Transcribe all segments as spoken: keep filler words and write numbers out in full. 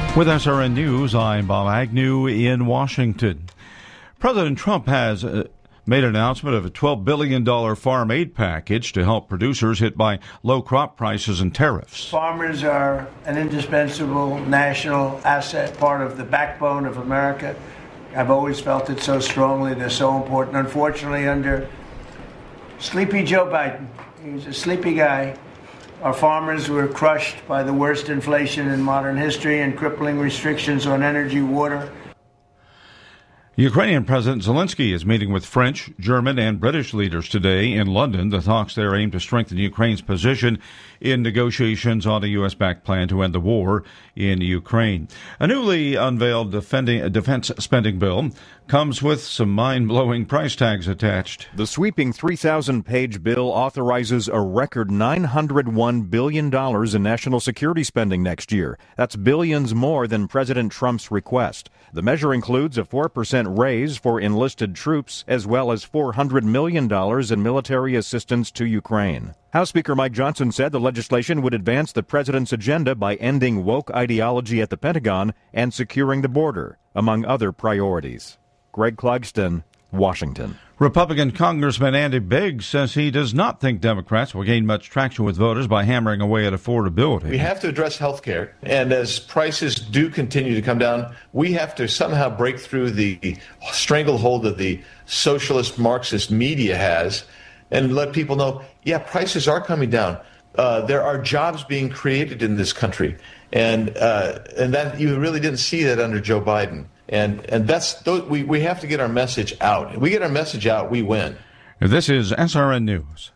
With S R N News, I'm Bob Agnew in Washington. President Trump has uh, made an announcement of a twelve billion dollars farm aid package to help producers hit by low crop prices and tariffs. Farmers are an indispensable national asset, part of the backbone of America. I've always felt it so strongly. They're so important. Unfortunately, under sleepy Joe Biden, he's a sleepy guy. Our farmers were crushed by the worst inflation in modern history and crippling restrictions on energy, water. Ukrainian President Zelensky is meeting with French, German, and British leaders today in London. The talks there aim to strengthen Ukraine's position in negotiations on a U S-backed plan to end the war in Ukraine. A newly unveiled defending, defense spending bill comes with some mind-blowing price tags attached. The sweeping three thousand page bill authorizes a record nine hundred one billion dollars in national security spending next year. That's billions more than President Trump's request. The measure includes a four percent raise for enlisted troops, as well as four hundred million dollars in military assistance to Ukraine. House Speaker Mike Johnson said the legislation would advance the president's agenda by ending woke ideology at the Pentagon and securing the border, among other priorities. Greg Clugston, Washington. Republican Congressman Andy Biggs says he does not think Democrats will gain much traction with voters by hammering away at affordability. We have to address health care, and as prices do continue to come down, we have to somehow break through the stranglehold that the socialist Marxist media has and let people know, yeah, prices are coming down. Uh, there are jobs being created in this country, and uh, and that you really didn't see that under Joe Biden. And and that's we, we have to get our message out. If we get our message out, we win. This is S R N News.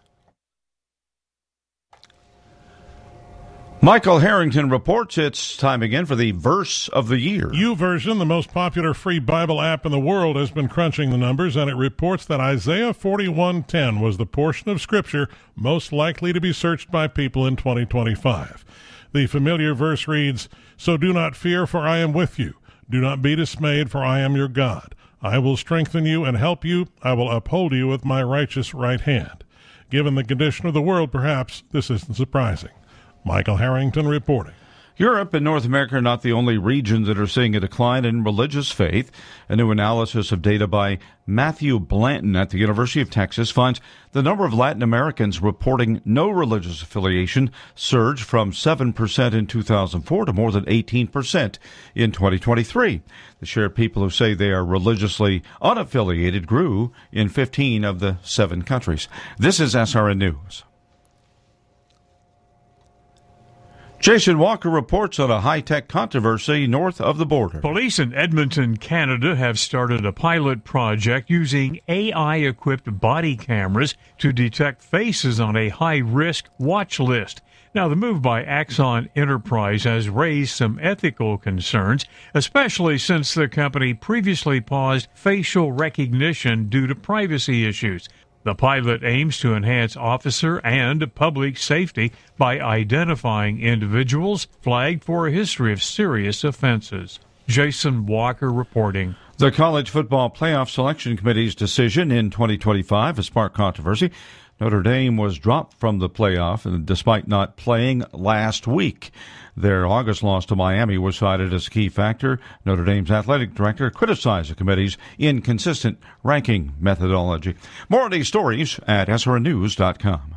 Michael Harrington reports it's time again for the Verse of the Year. YouVersion, the most popular free Bible app in the world, has been crunching the numbers, and it reports that Isaiah forty-one ten was the portion of Scripture most likely to be searched by people in twenty twenty-five. The familiar verse reads, "So do not fear, for I am with you. Do not be dismayed, for I am your God. I will strengthen you and help you. I will uphold you with my righteous right hand." Given the condition of the world, perhaps this isn't surprising. Michael Harrington reporting. Europe and North America are not the only regions that are seeing a decline in religious faith. A new analysis of data by Matthew Blanton at the University of Texas finds the number of Latin Americans reporting no religious affiliation surged from seven percent in two thousand four to more than eighteen percent in twenty twenty-three. The share of people who say they are religiously unaffiliated grew in fifteen of the seven countries. This is S R N News. Jason Walker reports on a high-tech controversy north of the border. Police in Edmonton, Canada have started a pilot project using A I-equipped body cameras to detect faces on a high-risk watch list. Now, the move by Axon Enterprise has raised some ethical concerns, especially since the company previously paused facial recognition due to privacy issues. The pilot aims to enhance officer and public safety by identifying individuals flagged for a history of serious offenses. Jason Walker reporting. The College Football Playoff Selection Committee's decision in twenty twenty-five has sparked controversy. Notre Dame was dropped from the playoff and despite not playing last week. Their August loss to Miami was cited as a key factor. Notre Dame's athletic director criticized the committee's inconsistent ranking methodology. More on these stories at S R N news dot com.